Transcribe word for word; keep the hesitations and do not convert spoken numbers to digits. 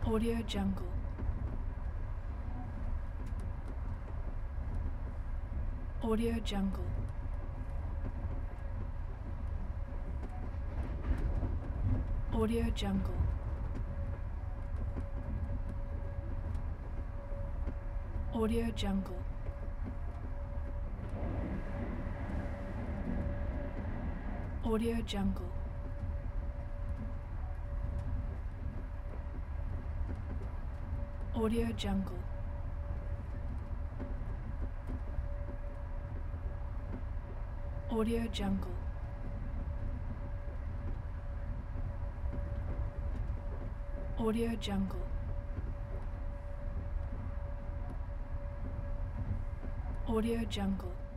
Audio Jungle. Audio Jungle. Audio Jungle. Audio Jungle. Audio Jungle. Audio Jungle. Audio Jungle. Audio Jungle. Audio Jungle.